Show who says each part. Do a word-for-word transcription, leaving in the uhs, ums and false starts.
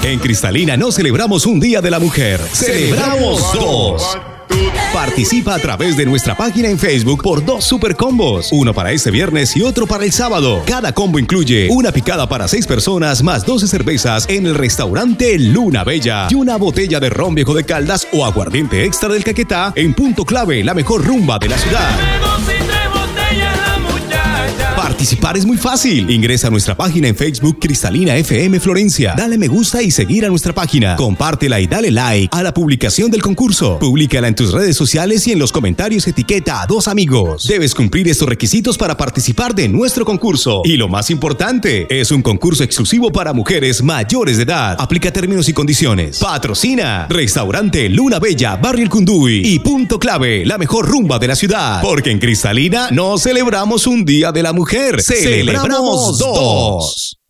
Speaker 1: En Cristalina no celebramos un Día de la Mujer, celebramos dos. Participa a través de nuestra página en Facebook por dos super combos, uno para este viernes y otro para el sábado. Cada combo incluye una picada para seis personas más doce cervezas en el restaurante Luna Bella y una botella de ron Viejo de Caldas o aguardiente extra del Caquetá en Punto Clave, la mejor rumba de la ciudad. Participar es muy fácil. Ingresa a nuestra página en Facebook Cristalina F M Florencia. Dale me gusta y seguir a nuestra página. Compártela y dale like a la publicación del concurso. Públicala en tus redes sociales y en los comentarios etiqueta a dos amigos. Debes cumplir estos requisitos para participar de nuestro concurso. Y lo más importante, es un concurso exclusivo para mujeres mayores de edad. Aplica términos y condiciones. Patrocina Restaurante Luna Bella, Barrio El Cunduy y Punto Clave, la mejor rumba de la ciudad. Porque en Cristalina no celebramos un Día de la Mujer. Celebramos dos.